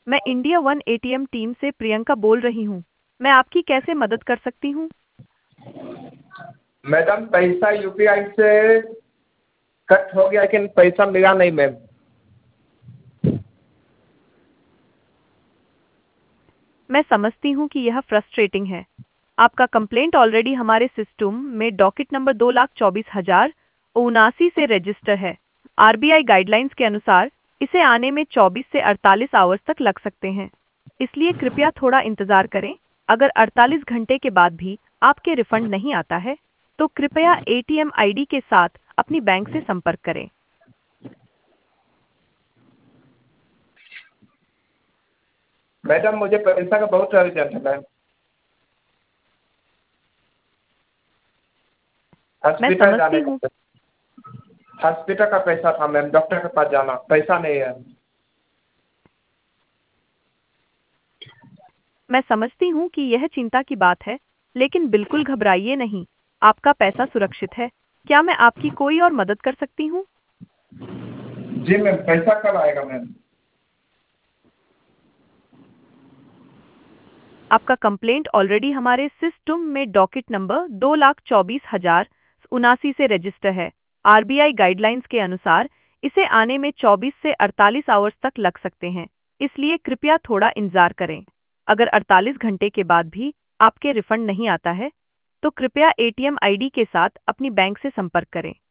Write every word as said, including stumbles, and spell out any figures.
मैं India one ATM team से प्रियंका बोल रही हूँ। मैं आपकी कैसे मदद कर सकती हूँ? मैडम पैसा यूपीआई से कट हो गया लेकिन पैसा मिला नहीं मैम। मैं समझती हूँ कि यह फ्रस्ट्रेटिंग है। आपका कंप्लेंट ऑलरेडी हमारे सिस्टम में डॉकेट नंबर दो लाख चौबीस हजार उनासी से रजिस्टर है। आरबीआई गाइडलाइंस के अनुसार इसे आने में चौबीस से अड़तालीस आवर्स तक लग सकते हैं, इसलिए कृपया थोड़ा इंतजार करें। अगर अड़तालीस घंटे के बाद भी आपके रिफंड नहीं आता है, तो कृपया एटीएम आईडी के साथ अपनी बैंक से संपर्क करें। मैडम मुझे पैसा का बहुत अर्जेंट है मैम। मैं हॉस्पिटल समझती जाने हूँ का हॉस्पिटल का पैसा था मैम, डॉक्टर के पास जाना, पैसा नहीं है। मैं समझती हूँ कि यह चिंता की बात है, लेकिन बिल्कुल घबराइए नहीं। आपका पैसा सुरक्षित है। क्या मैं आपकी कोई और मदद कर सकती हूँ? जी मैम, पैसा कब आएगा मैम? आपका कंप्लेंट ऑलरेडी हमारे सिस्टम में डॉकेट नंबर दो लाख चौबीस हजार उनासी से रजिस्टर है। आरबीआई गाइडलाइंस के अनुसार इसे आने में चौबीस से अड़तालीस आवर्स तक लग सकते हैं, इसलिए कृपया थोड़ा इंतजार करें। अगर अड़तालीस घंटे के बाद भी आपके रिफंड नहीं आता है, तो कृपया एटीएम आईडी के साथ अपनी बैंक से संपर्क करें।